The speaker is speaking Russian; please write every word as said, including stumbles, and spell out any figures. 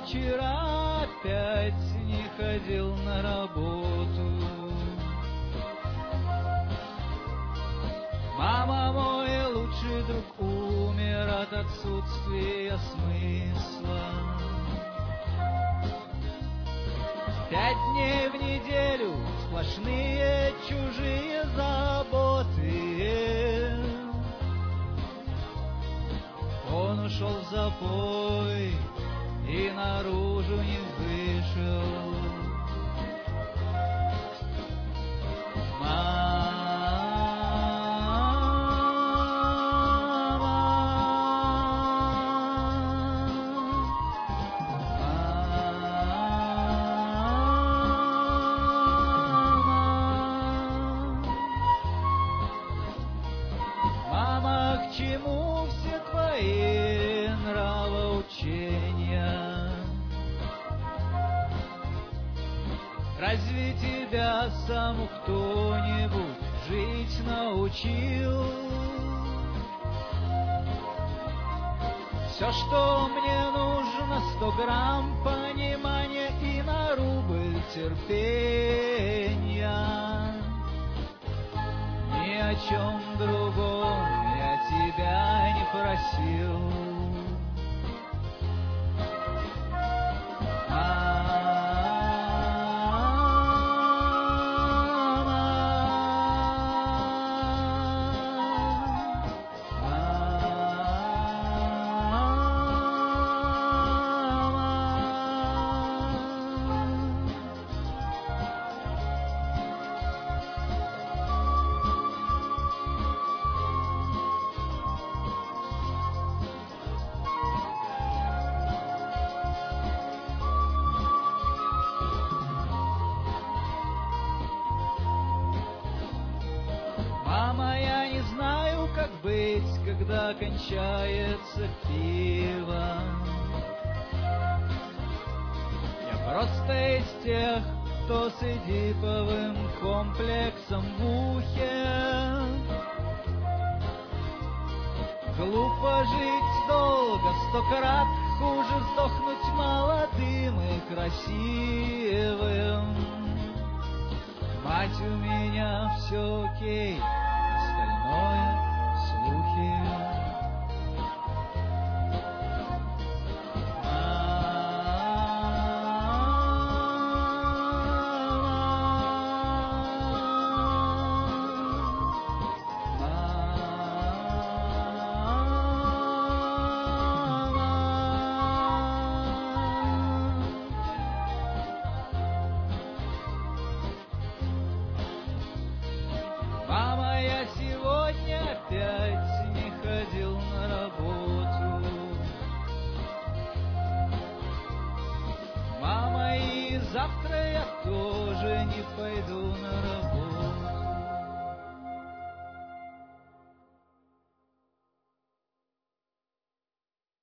вчера опять не ходил на работу. Мама, мой лучший друг, умер от отсутствия смысла. Пять дней в неделю сплошные чужие заботы. Он ушел в запой и наружу не вышел. Мама, к чему все твои нравоучения? Разве тебя сам кто-нибудь жить научил? Все, что мне нужно, сто грамм понимания и на рубль терпения. Ни о чем другом я тебя не просил. Мама, я не знаю, как быть, когда кончается пиво. Я просто из тех, кто с эдиповым комплексом в ухе. Глупо жить долго, сто крат хуже сдохнуть молодым и красивым. Мать, у меня все окей, остальное слухи. Мама, я сегодня опять не ходил на работу. Мама, и завтра я тоже не пойду на работу.